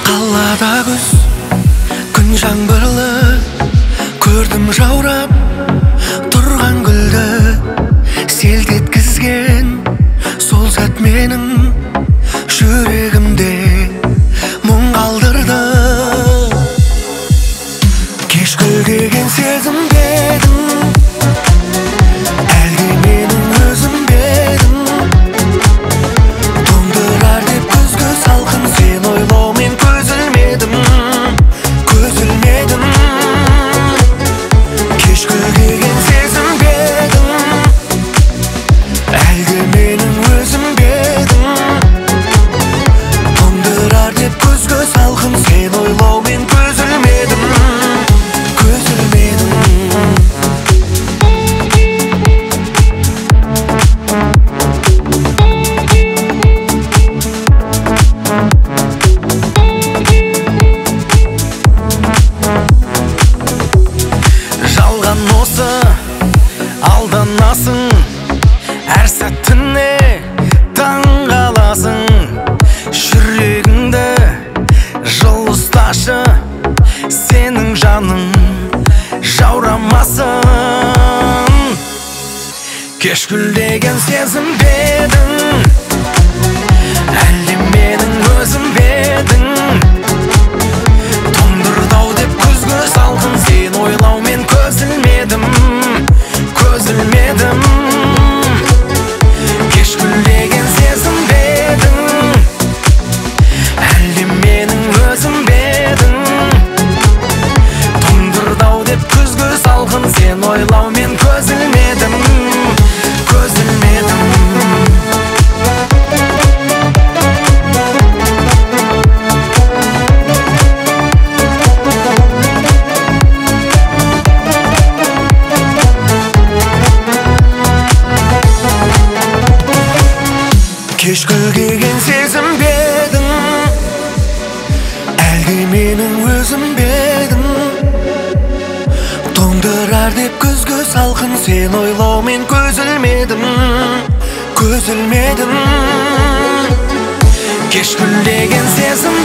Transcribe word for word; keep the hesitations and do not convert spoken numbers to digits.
қалада күз, күн жаңбырлы, көрдім жаурап тұрған гүлді. Селт еткізген сол сәт менің жүрегімде мұң қалдырды. Кеш гүлдеген сезім бе едің, әлде менің өзім бе едің? Тоңдырар деп күзгі салқын сен ойлаумен көз ілмедім, көз ілмедім. Кеш гүлдеген сезім бе едің, әлде менің өзім бе едің? Тоңдырар деп күзгі салқын сен ойлаумен көз ілмедім, көз ілмедім. Жалған осы алданасың, әр сәтіне таңғаласың. Жүрегіңді жылысташы, сенің жаның жаурамасын. Кеш гүлдеген сезім бе едің, әлде менің өзім бе едің? Тоңдырды-ау деп күзгі салқын сен ойлаумен көз ілмедім, көз ілмедім. Кеш гүлдеген сезім бе едің, әлде менің өзім бе едің? Тоңдырды-ау деп күзгі салқын сен ойлаумен көз ілмедім, көз ілмедім. Кеш гүлдеген сезім бе едің, әлде менің өзім бе едің? Тоңдырар деп күзгі салқын сен ойлаумен көз ілмедім, көз ілмедім. Кеш гүлдеген сезім